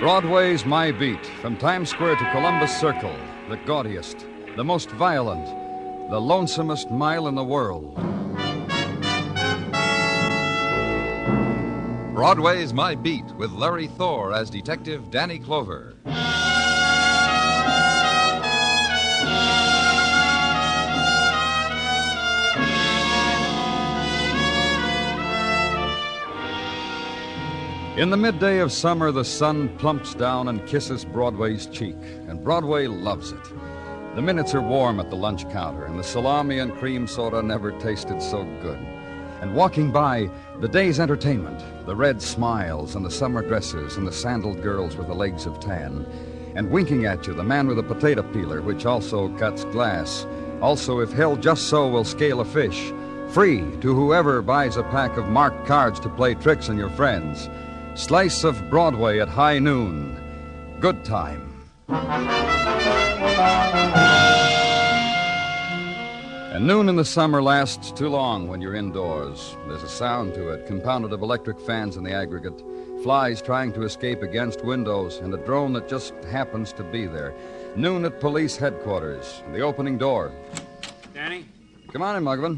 Broadway's My Beat, from Times Square to Columbus Circle, the gaudiest, the most violent, the lonesomest mile in the world. Broadway's My Beat with Larry Thor as Detective Danny Clover. In the midday of summer, the sun plumps down and kisses Broadway's cheek, and Broadway loves it. The minutes are warm at the lunch counter, and the salami and cream soda never tasted so good. And walking by, the day's entertainment, the red smiles and the summer dresses and the sandaled girls with the legs of tan. And winking at you, the man with a potato peeler, which also cuts glass. Also, if held just so, will scale a fish. Free to whoever buys a pack of marked cards to play tricks on your friends. Slice of Broadway at high noon. Good time. And noon in the summer lasts too long when you're indoors. There's a sound to it, compounded of electric fans in the aggregate, flies trying to escape against windows, and a drone that just happens to be there. Noon at police headquarters, the opening door. Danny? Come on in, Muggavan.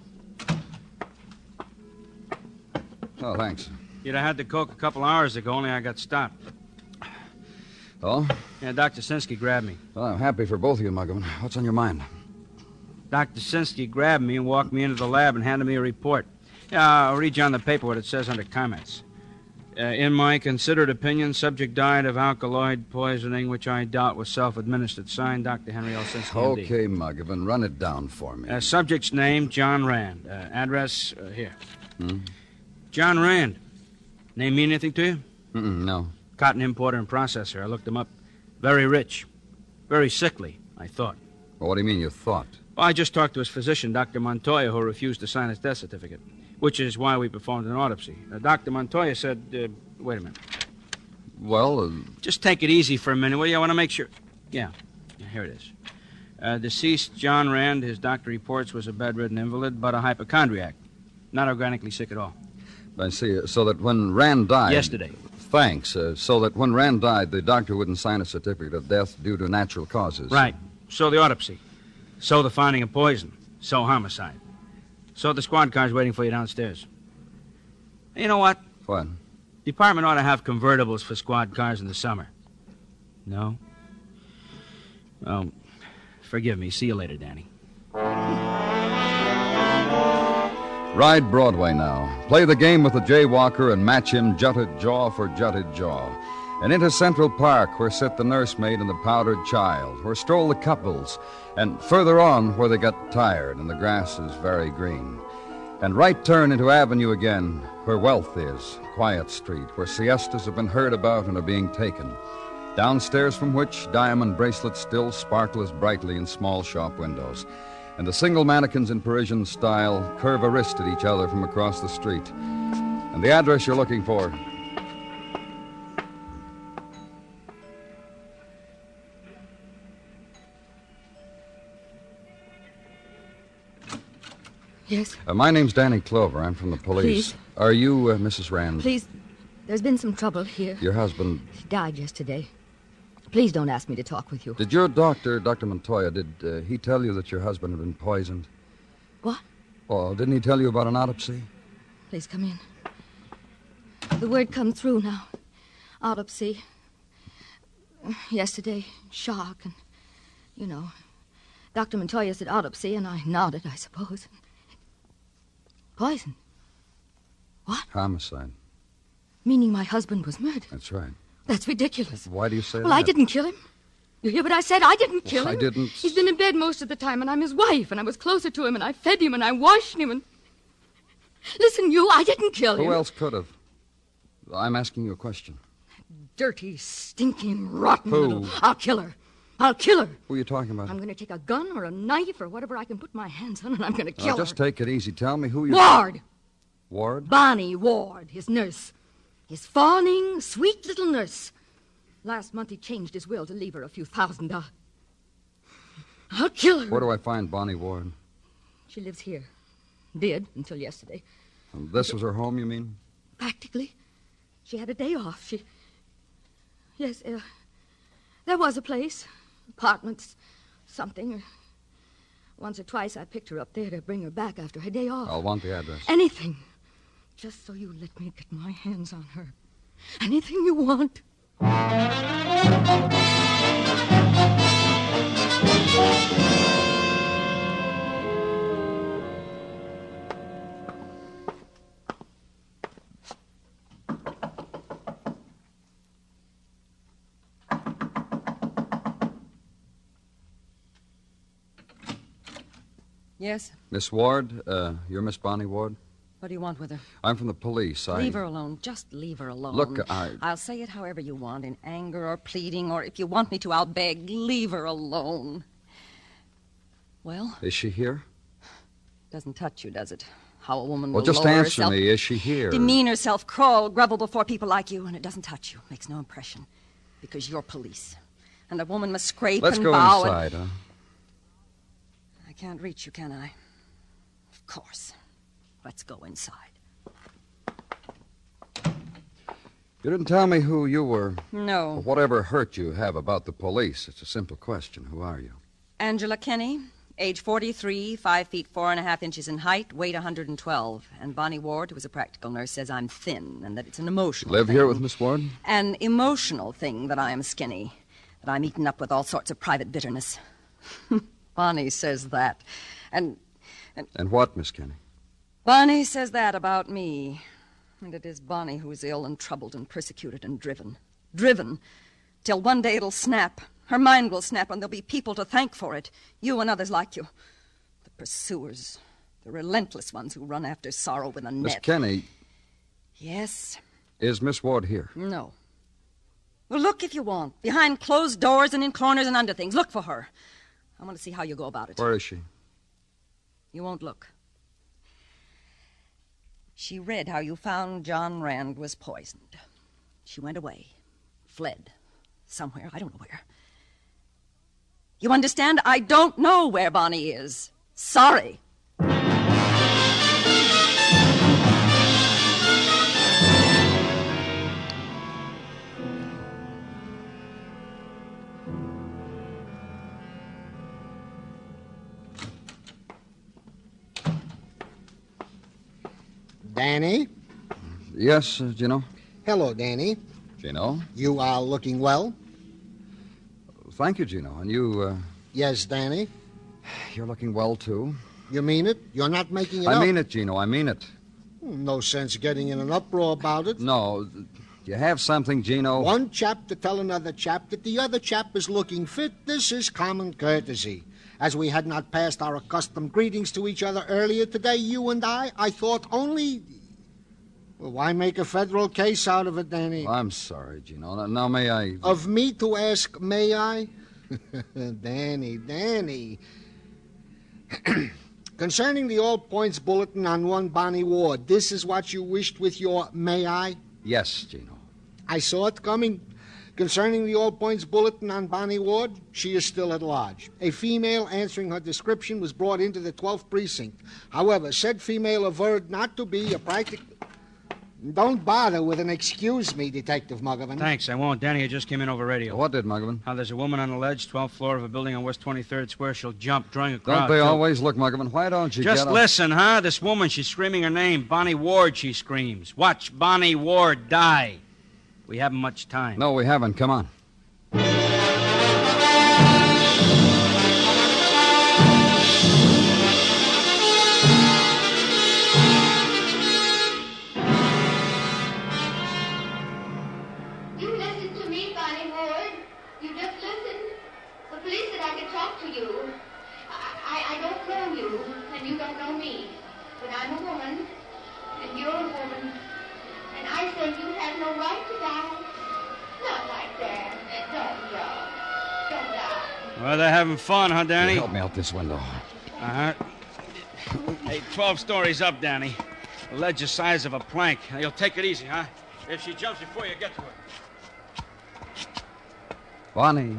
Oh, thanks. You'd have had the Coke a couple hours ago, only I got stopped. Oh? Yeah, Dr. Sinsky grabbed me. Well, I'm happy for both of you, Muggavan. What's on your mind? Dr. Sinsky grabbed me and walked me into the lab and handed me a report. I'll read you on the paper what it says under comments. In my considered opinion, subject died of alkaloid poisoning, which I doubt was self-administered. Signed, Dr. Henry L. Sinsky, MD. Okay, Muggavan, run it down for me. Subject's name, John Rand. Address, here. Hmm? John Rand. Name mean anything to you? No. Cotton importer and processor. I looked him up. Very rich. Very sickly, I thought. Well, what do you mean you thought? Well, I just talked to his physician, Dr. Montoya, who refused to sign his death certificate, which is why we performed an autopsy. Dr. Montoya said, wait a minute. Well, Just take it easy for a minute, will you? I want to make sure. Yeah, here it is. Deceased John Rand, his doctor reports, was a bedridden invalid, but a hypochondriac. Not organically sick at all. I see. So that when Rand died... Yesterday. Thanks. So that when Rand died, the doctor wouldn't sign a certificate of death due to natural causes. Right. So the autopsy. So the finding of poison. So homicide. So the squad car's waiting for you downstairs. You know what? What? Department ought to have convertibles for squad cars in the summer. No? Well, forgive me. See you later, Danny. Ride Broadway now. Play the game with the jaywalker and match him jutted jaw for jutted jaw. And into Central Park, where sit the nursemaid and the powdered child, where stroll the couples, and further on where they got tired and the grass is very green. And right turn into Avenue again, where wealth is, quiet street, where siestas have been heard about and are being taken. Downstairs from which diamond bracelets still sparkle as brightly in small shop windows. And the single mannequins in Parisian style curve a wrist at each other from across the street. And the address you're looking for. Yes? My name's Danny Clover. I'm from the police. Please. Are you Mrs. Rand? Please, there's been some trouble here. Your husband... He died yesterday. Please don't ask me to talk with you. Did your doctor, Dr. Montoya, did he tell you that your husband had been poisoned? What? Oh, didn't he tell you about an autopsy? Please come in. The word come through now. Autopsy. Yesterday, shock, and, you know, Dr. Montoya said autopsy, and I nodded, I suppose. Poison. What? Homicide. Meaning my husband was murdered. That's right. That's ridiculous. Why do you say that? Well, I didn't kill him. You hear what I said? I didn't kill him. I didn't. He's been in bed most of the time, and I'm his wife, and I was closer to him, and I fed him, and I washed him, and... Listen, I didn't kill him. Who else could have? I'm asking you a question. Dirty, stinking, rotten Who? little... I'll kill her. I'll kill her. Who are you talking about? I'm going to take a gun or a knife or whatever I can put my hands on, and I'm going to kill her. Just take it easy. Tell me who you... Ward. Ward? Bonnie Ward, his nurse. His fawning, sweet little nurse. Last month he changed his will to leave her a few $1,000. I'll kill her. Where do I find Bonnie Ward? She lives here. Did, until yesterday. This was her home, you mean? Practically. She had a day off. Yes, there was a place. Apartments, something. Once or twice I picked her up there to bring her back after her day off. I'll want the address. Anything. Just so you let me get my hands on her. Anything you want. Yes? Miss Ward, you're Miss Bonnie Ward? What do you want with her? I'm from the police. Leave her alone. Just leave her alone. Look, I'll say it however you want, in anger or pleading, or if you want me to, I'll beg. Leave her alone. Well? Is she here? Doesn't touch you, does it? How a woman Well, will just lower answer herself, me. Is she here? demean herself, crawl, grovel before people like you, and it doesn't touch you. Makes no impression. Because you're police. And a woman must scrape Let's and go bow inside, huh? I can't reach you, can I? Of course. Let's go inside. You didn't tell me who you were. No. Whatever hurt you have about the police. It's a simple question. Who are you? Angela Kenny, age 43, 5 feet 4.5 in height, weight 112. And Bonnie Ward, who is a practical nurse, says I'm thin and that it's an emotional Live thing. here with Miss Ward? An emotional thing that I am skinny, that I'm eaten up with all sorts of private bitterness. Bonnie says that. And what, Miss Kenny? Bonnie says that about me. And it is Bonnie who is ill and troubled and persecuted and driven. Driven. Till one day it'll snap. Her mind will snap and there'll be people to thank for it. You and others like you. The pursuers. The relentless ones who run after sorrow with a net. Miss Kenny. Yes? Is Miss Ward here? No. Well, look if you want. Behind closed doors and in corners and under things. Look for her. I want to see how you go about it. Where is she? You won't look. She read how you found John Rand was poisoned. She went away. Fled. Somewhere. I don't know where. You understand? I don't know where Bonnie is. Sorry. Danny? Yes, Gino? Hello, Danny. Gino? You are looking well? Thank you, Gino. And you, Yes, Danny. you're looking well, too. You mean it? You're not making it up? I mean it, Gino. I mean it. No sense getting in an uproar about it. No. You have something, Gino? One chap to tell another chap that the other chap is looking fit. This is common courtesy. As we had not passed our accustomed greetings to each other earlier today, you and I thought only... Well, why make a federal case out of it, Danny? I'm sorry, Gino. Now, may I... Of me to ask, may I? Danny. Concerning the All Points Bulletin on one Bonnie Ward, this is what you wished with your may I? Yes, Gino. I saw it coming. Concerning the All Points Bulletin on Bonnie Ward, she is still at large. A female answering her description was brought into the 12th precinct. However, said female averred not to be a practical... Don't bother with an excuse me, Detective Muggavan. Thanks, I won't. Danny, I just came in over radio. What did, Muggavan? How there's a woman on the ledge, 12th floor of a building on West 23rd Square. She'll jump, drawing a crowd. Don't they too. always look, Muggavan? Why don't you Just get listen, huh? This woman, she's screaming her name. Bonnie Ward, she screams. Watch Bonnie Ward die. We haven't much time. No, we haven't. Come on. You listen to me, Bonnie Ward. You just listen. The police said I could talk to you. I don't know you, and you don't know me. But I'm a woman, and you're a woman. And I say you have no right to die. Not like that. Don't die. Well, they're having fun, huh, Danny? Help me out this window. Uh-huh. Hey, 12 stories up, Danny. The ledge the size of a plank. Now, you'll take it easy, huh? If she jumps before you get to her. Bonnie.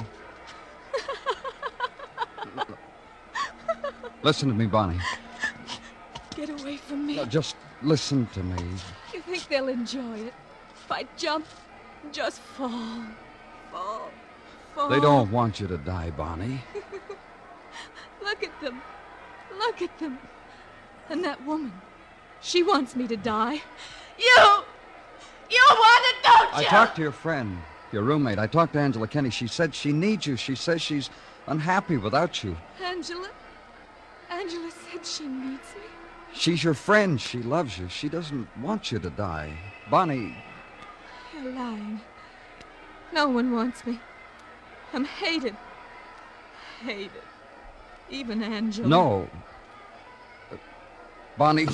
Listen to me, Bonnie. Get away from me. No, just listen to me. You think they'll enjoy it? If I jump, just fall. fall. They don't want you to die, Bonnie. Look at them. Look at them. And that woman. She wants me to die. You want it, don't you? I talked to your friend, your roommate. I talked to Angela Kenny. She said she needs you. She says she's unhappy without you. Angela? Angela said she needs me? She's your friend. She loves you. She doesn't want you to die. Bonnie. You're lying. No one wants me. I'm hated. Hated. Even Angela. No. Bonnie.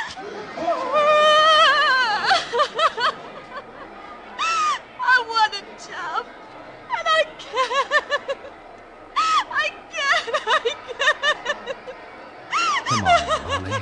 I want to jump. And I can't. I can't. Come on, Bonnie.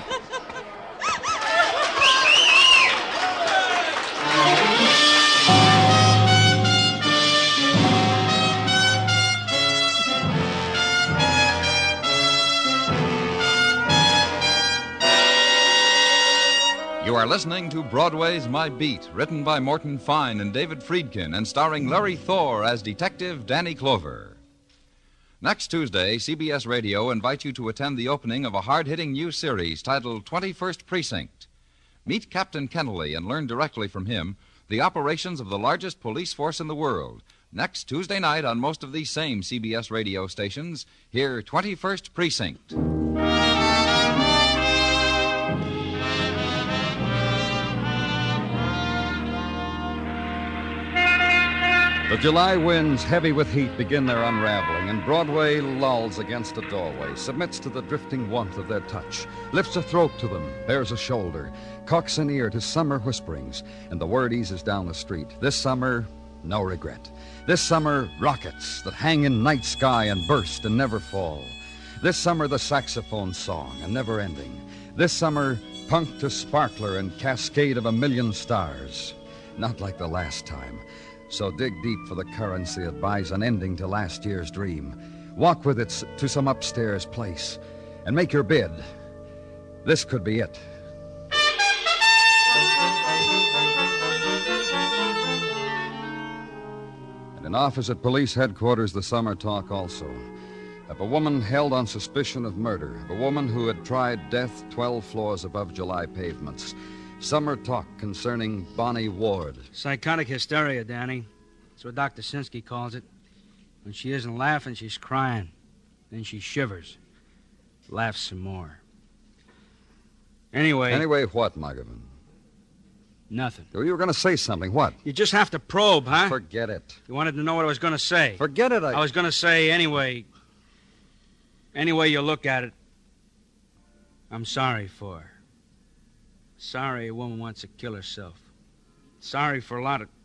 You are listening to Broadway's My Beat, written by Morton Fine and David Friedkin, and starring Larry Thor as Detective Danny Clover. Next Tuesday, CBS Radio invites you to attend the opening of a hard-hitting new series titled 21st Precinct. Meet Captain Kennelly and learn directly from him the operations of the largest police force in the world. Next Tuesday night on most of these same CBS radio stations, hear 21st Precinct. The July winds, heavy with heat, begin their unraveling, and Broadway lolls against a doorway, submits to the drifting warmth of their touch, lifts a throat to them, bares a shoulder, cocks an ear to summer whisperings, and the word eases down the street. This summer, no regret. This summer, rockets that hang in night sky and burst and never fall. This summer, the saxophone song, and never ending. This summer, punk to sparkler and cascade of a million stars. Not like the last time. So dig deep for the currency that buys an ending to last year's dream. Walk with it to some upstairs place and make your bid. This could be it. And in office at police headquarters, the summer talk also. Of a woman held on suspicion of murder. Of a woman who had tried death 12 floors above July pavements. Summer talk concerning Bonnie Ward. Psychotic hysteria, Danny. That's what Dr. Sinsky calls it. When she isn't laughing, she's crying. Then she shivers. Laughs some more. Anyway... Anyway what, Muggavan? Nothing. You were going to say something. What? You just have to probe, huh? Forget it. You wanted to know what I was going to say. Forget it. I was going to say anyway... Any way you look at it, I'm sorry for her. Sorry a woman wants to kill herself. Sorry for a lot of...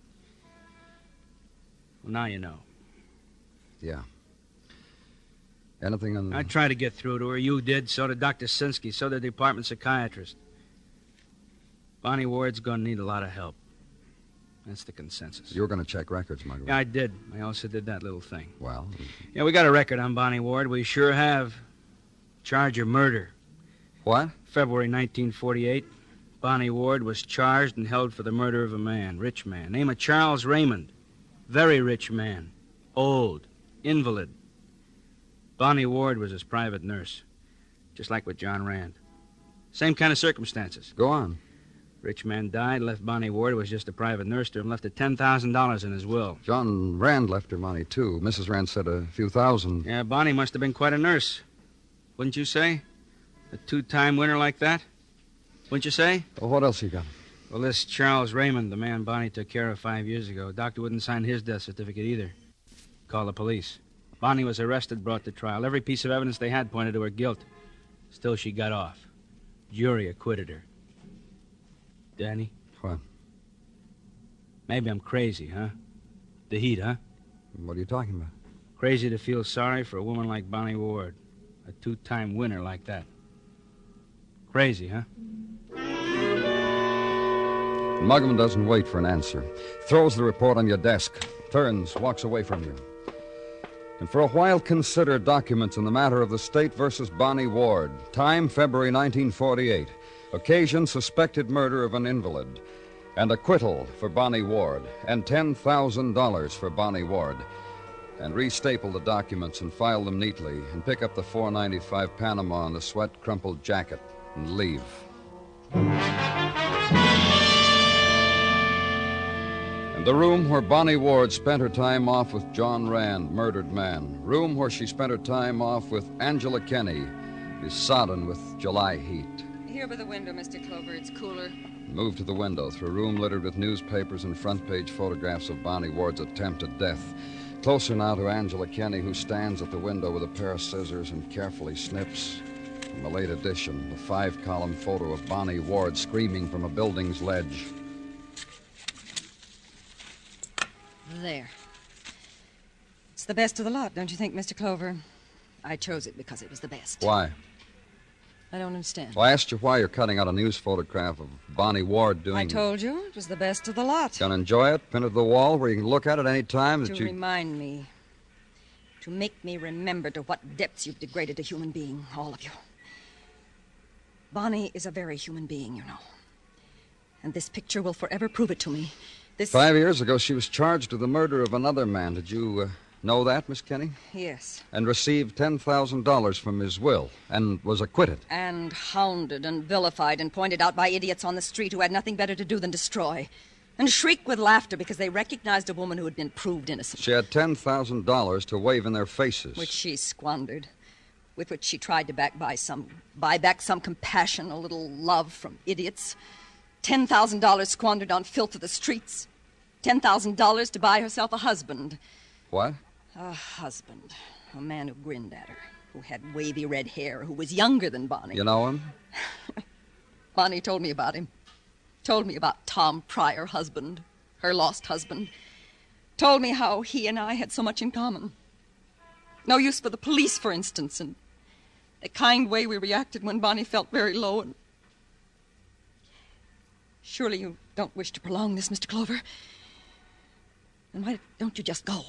Well, now you know. Yeah. Anything on... I tried to get through to her. You did. So did Dr. Sinsky. So did the department psychiatrist. Bonnie Ward's going to need a lot of help. That's the consensus. You were going to check records, Margaret. Yeah, I did. I also did that little thing. Well... Yeah, we got a record on Bonnie Ward. We sure have. Charge of murder. What? February 1948. Bonnie Ward was charged and held for the murder of a man, rich man, name of Charles Raymond. Very rich man. Old. Invalid. Bonnie Ward was his private nurse. Just like with John Rand. Same kind of circumstances. Go on. Rich man died, left Bonnie Ward, was just a private nurse to him, left her $10,000 in his will. John Rand left her money, too. Mrs. Rand said a few thousand. Yeah, Bonnie must have been quite a nurse. Wouldn't you say? A two-time winner like that? Wouldn't you say? Well, what else you got? Well, this Charles Raymond, the man Bonnie took care of 5 years ago, doctor wouldn't sign his death certificate either. Call the police. Bonnie was arrested, brought to trial. Every piece of evidence they had pointed to her guilt. Still, she got off. Jury acquitted her. Danny? What? Maybe I'm crazy, huh? The heat, huh? What are you talking about? Crazy to feel sorry for a woman like Bonnie Ward. A two-time winner like that. Crazy, huh? Muggavan doesn't wait for an answer. Throws the report on your desk. Turns, walks away from you. And for a while consider documents in the matter of the State versus Bonnie Ward. Time, February 1948. Occasion, suspected murder of an invalid. and acquittal for Bonnie Ward, and $10,000 for Bonnie Ward, and restaple the documents and file them neatly, and pick up the $4.95 Panama and the sweat-crumpled jacket, and leave. And the room where Bonnie Ward spent her time off with John Rand, murdered man. Room where she spent her time off with Angela Kenny is sodden with July heat. Here by the window, Mr. Clover. It's cooler. Move to the window through a room littered with newspapers and front-page photographs of Bonnie Ward's attempt at death. Closer now to Angela Kenny, who stands at the window with a pair of scissors and carefully snips. From a late edition, the 5-column photo of Bonnie Ward screaming from a building's ledge. There. It's the best of the lot, don't you think, Mr. Clover? I chose it because it was the best. Why? I don't understand. Well, I asked you why you're cutting out a news photograph of Bonnie Ward doing... I told you it was the best of the lot. Gonna enjoy it? Pin it to the wall where you can look at it any time that To remind me. To make me remember to what depths you've degraded a human being, all of you. Bonnie is a very human being, you know. And this picture will forever prove it to me. 5 years ago, she was charged with the murder of another man. Did you know that, Miss Kenny? Yes. And received $10,000 from his will, and was acquitted. And hounded and vilified and pointed out by idiots on the street who had nothing better to do than destroy. And shriek with laughter because they recognized a woman who had been proved innocent. She had $10,000 to wave in their faces. Which she squandered. With which she tried to buy back some compassion, a little love from idiots. $10,000 squandered on filth of the streets. $10,000 to buy herself a husband. What? A husband. A man who grinned at her, who had wavy red hair, who was younger than Bonnie. You know him? Bonnie told me about him. Told me about Tom Pryor, husband, her lost husband. Told me how he and I had so much in common. No use for the police, for instance, and the kind way we reacted when Bonnie felt very low. And surely you don't wish to prolong this, Mr. Clover? Then why don't you just go?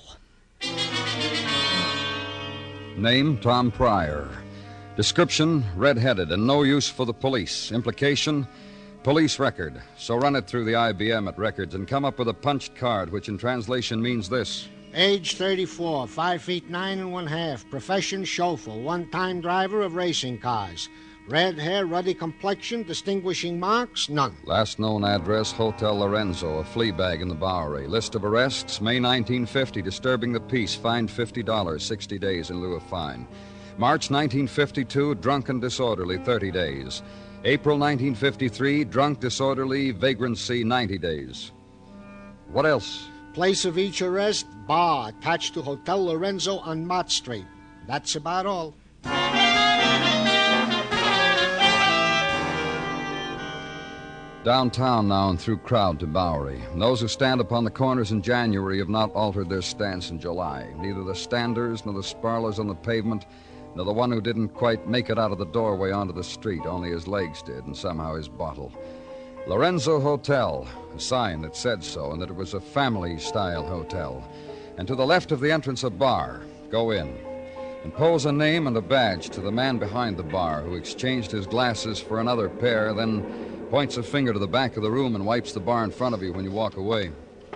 Name, Tom Pryor. Description, red-headed and no use for the police. Implication, police record. So run it through the IBM at records and come up with a punched card, which in translation means this. Age 34, 5 feet 9 1/2. Profession chauffeur, one-time driver of racing cars. Red hair, ruddy complexion, distinguishing marks, none. Last known address, Hotel Lorenzo, a flea bag in the Bowery. List of arrests, May 1950, disturbing the peace, fined $50, 60 days in lieu of fine. March 1952, drunk and disorderly, 30 days. April 1953, drunk, disorderly, vagrancy, 90 days. What else? Place of each arrest, bar attached to Hotel Lorenzo on Mott Street. That's about all. Downtown now and through crowd to Bowery. Those who stand upon the corners in January have not altered their stance in July. Neither the standers nor the sparlers on the pavement, nor the one who didn't quite make it out of the doorway onto the street. Only his legs did, and somehow his bottle. Lorenzo Hotel, a sign that said so, and that it was a family-style hotel. And to the left of the entrance, a bar. Go in. And pose a name and a badge to the man behind the bar, who exchanged his glasses for another pair, then points a finger to the back of the room and wipes the bar in front of you when you walk away.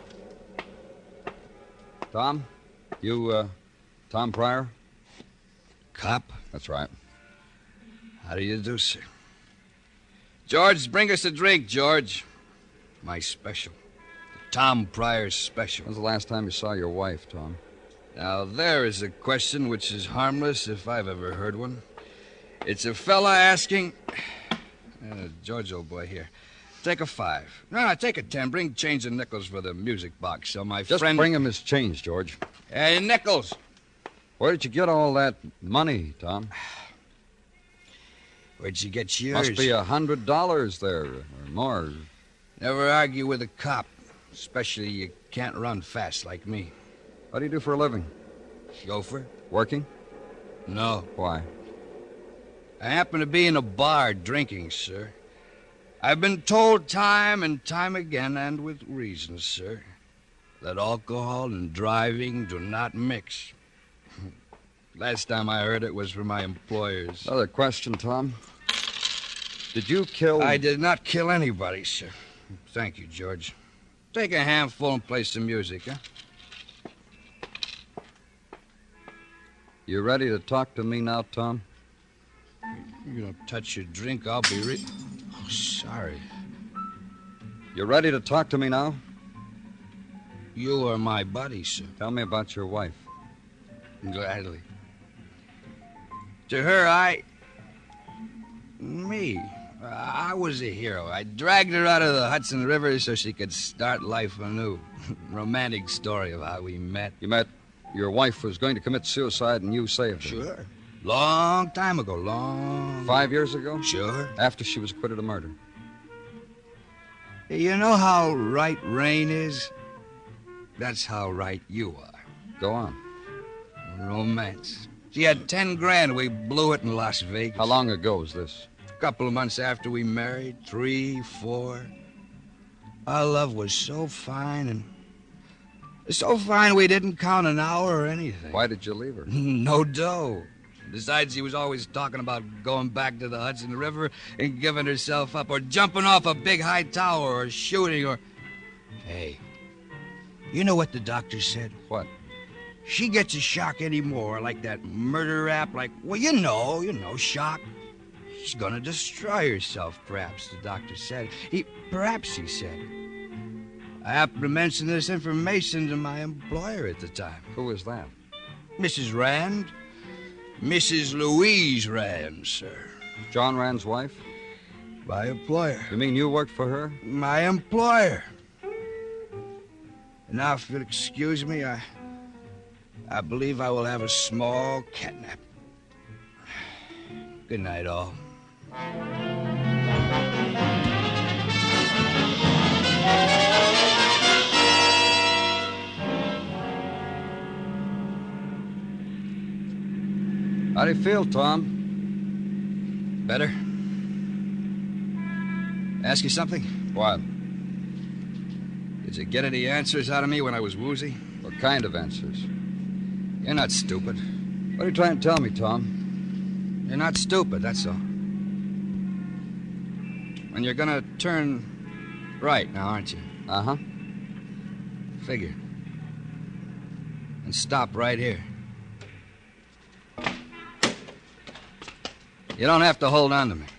Tom? You, Tom Pryor? Cop? That's right. How do you do, sir? George, bring us a drink, George. My special. Tom Pryor's special. When's the last time you saw your wife, Tom? Now, there is a question which is harmless if I've ever heard one. It's a fella asking... George, old boy, here. Take a 5. No, take a 10. Bring change and nickels for the music box so my Just friend... Just bring him his change, George. Hey, nickels. Where did you get all that money, Tom? Where'd you get yours? Must be $100 there, or more. Never argue with a cop, especially you can't run fast like me. What do you do for a living? Chauffeur. Working? No. Why? I happen to be in a bar drinking, sir. I've been told time and time again, and with reason, sir, that alcohol and driving do not mix. Last time I heard it was from my employers. Another question, Tom. Did you kill... I did not kill anybody, sir. Thank you, George. Take a handful and play some music, huh? You ready to talk to me now, Tom? You don't touch your drink, I'll be Oh, sorry. You ready to talk to me now? You are my buddy, sir. Tell me about your wife. Gladly. To her, I was a hero. I dragged her out of the Hudson River so she could start life anew. Romantic story of how we met. You met your wife was going to commit suicide and you saved her. Sure. Long time ago, 5 years ago? Sure. After she was acquitted of murder. You know how right Rain is? That's how right you are. Go on. Romance. She had 10 grand. We blew it in Las Vegas. How long ago was this? A couple of months after we married. 3, 4. Our love was so fine and so fine we didn't count an hour or anything. Why did you leave her? No dough. Besides, she was always talking about going back to the Hudson River and giving herself up or jumping off a big high tower or shooting or... Hey, you know what the doctor said? What? She gets a shock anymore, like that murder rap, like, well, you know, shock. She's gonna destroy herself, perhaps, the doctor said. Perhaps, he said. I happened to mention this information to my employer at the time. Who is that? Mrs. Rand. Mrs. Louise Rand, sir. John Rand's wife? My employer. You mean you worked for her? My employer. And now, if you'll excuse me, I believe I will have a small catnap. Good night, all. How do you feel, Tom? Better? Ask you something? What? Did you get any answers out of me when I was woozy? What kind of answers? You're not stupid. What are you trying to tell me, Tom? You're not stupid, that's all. And you're gonna turn right now, aren't you? Uh-huh. Figure. And stop right here. You don't have to hold on to me.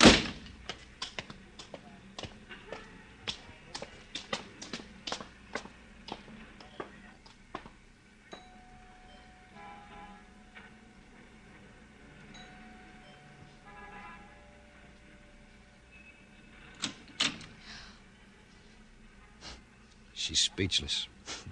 She's speechless.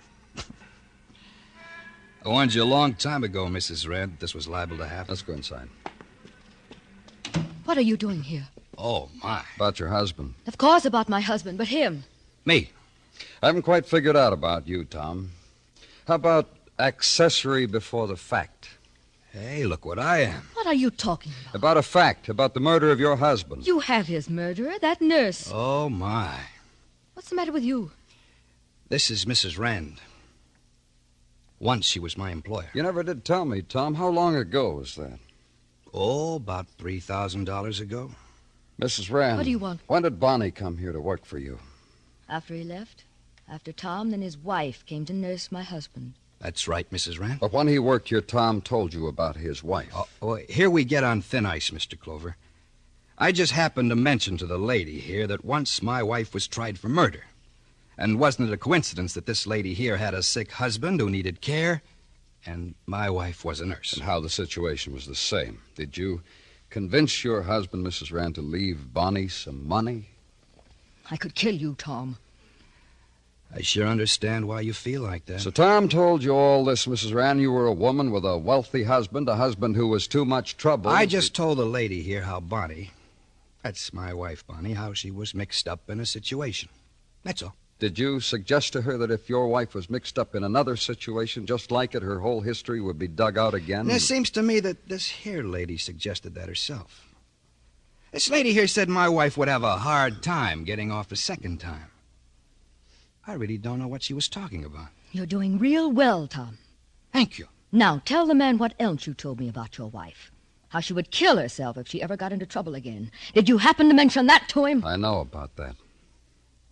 I warned you a long time ago, Mrs. Rand, that this was liable to happen. Let's go inside. What are you doing here? Oh, my. About your husband. Of course about my husband, but him. Me? I haven't quite figured out about you, Tom. How about accessory before the fact? Hey, look what I am. What are you talking about? About a fact, about the murder of your husband. You have his murderer, that nurse. Oh, my. What's the matter with you? This is Mrs. Rand. Once she was my employer. You never did tell me, Tom. How long ago was that? Oh, about $3,000 ago. Mrs. Rand. What do you want? When did Bonnie come here to work for you? After he left. After Tom, then his wife came to nurse my husband. That's right, Mrs. Rand. But when he worked here, Tom told you about his wife. Here we get on thin ice, Mr. Clover. I just happened to mention to the lady here that once my wife was tried for murder. And wasn't it a coincidence that this lady here had a sick husband who needed care, and my wife was a nurse? And how the situation was the same. Did you convince your husband, Mrs. Rand, to leave Bonnie some money? I could kill you, Tom. I sure understand why you feel like that. So Tom told you all this, Mrs. Rand. You were a woman with a wealthy husband, a husband who was too much trouble. I just told the lady here how Bonnie, that's my wife, Bonnie, how she was mixed up in a situation. That's all. Did you suggest to her that if your wife was mixed up in another situation just like it, her whole history would be dug out again? It seems to me that this here lady suggested that herself. This lady here said my wife would have a hard time getting off a second time. I really don't know what she was talking about. You're doing real well, Tom. Thank you. Now, tell the man what else you told me about your wife. How she would kill herself if she ever got into trouble again. Did you happen to mention that to him? I know about that.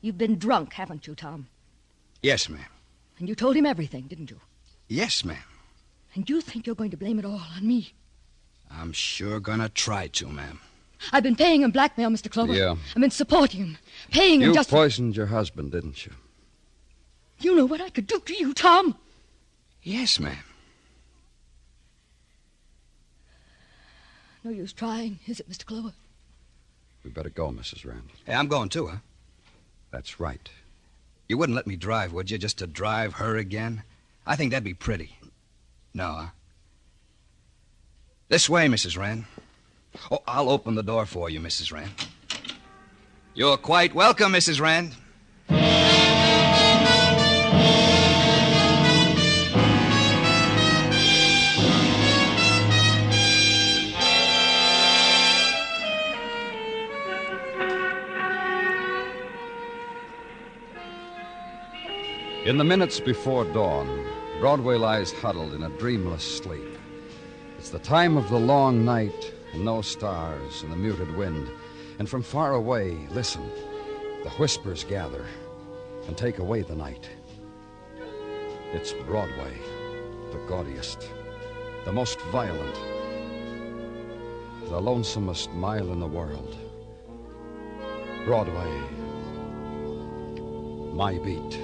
You've been drunk, haven't you, Tom? Yes, ma'am. And you told him everything, didn't you? Yes, ma'am. And you think you're going to blame it all on me? I'm sure gonna try to, ma'am. I've been paying him blackmail, Mr. Clover. Yeah. I've been supporting him, paying him You just... poisoned your husband, didn't you? You know what I could do to you, Tom? Yes, ma'am. No use trying, is it, Mr. Clover? We better go, Mrs. Rand. Hey, I'm going too, huh? That's right. You wouldn't let me drive, would you, just to drive her again? I think that'd be pretty. No, huh? This way, Mrs. Rand. Oh, I'll open the door for you, Mrs. Rand. You're quite welcome, Mrs. Rand. In the minutes before dawn, Broadway lies huddled in a dreamless sleep. It's the time of the long night and no stars and the muted wind. And from far away, listen, the whispers gather and take away the night. It's Broadway, the gaudiest, the most violent, the lonesomest mile in the world. Broadway, my beat.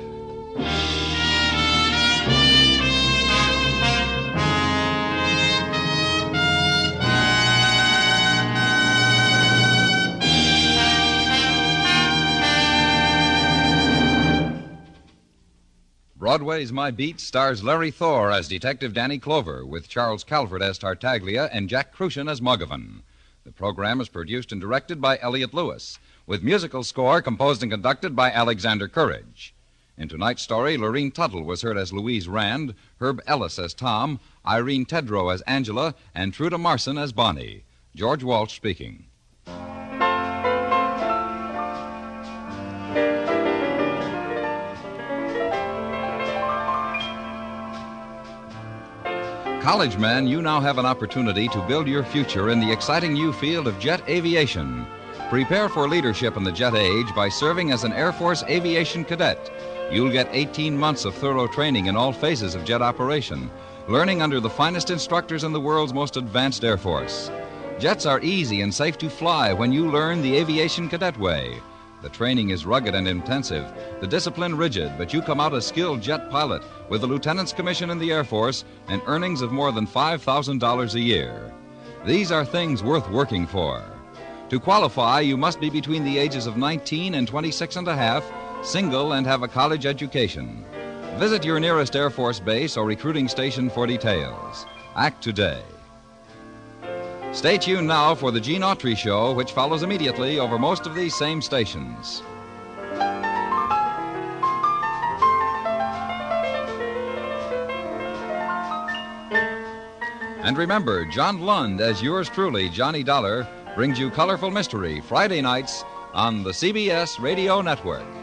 Broadway's My Beat stars Larry Thor as Detective Danny Clover, with Charles Calvert as Tartaglia and Jack Crucian as Muggavan. The program is produced and directed by Elliott Lewis, with musical score composed and conducted by Alexander Courage. In tonight's story, Lorene Tuttle was heard as Louise Rand, Herb Ellis as Tom, Irene Tedrow as Angela, and Truda Marson as Bonnie. George Walsh speaking. College men, you now have an opportunity to build your future in the exciting new field of jet aviation. Prepare for leadership in the jet age by serving as an Air Force aviation cadet. You'll get 18 months of thorough training in all phases of jet operation, learning under the finest instructors in the world's most advanced Air Force. Jets are easy and safe to fly when you learn the aviation cadet way. The training is rugged and intensive, the discipline rigid, but you come out a skilled jet pilot with a lieutenant's commission in the Air Force and earnings of more than $5,000 a year. These are things worth working for. To qualify, you must be between the ages of 19 and 26 and a half, single, and have a college education. Visit your nearest Air Force base or recruiting station for details. Act today. Stay tuned now for the Gene Autry Show, which follows immediately over most of these same stations. And remember, John Lund, as yours truly, Johnny Dollar, brings you Colorful Mystery Friday nights on the CBS Radio Network.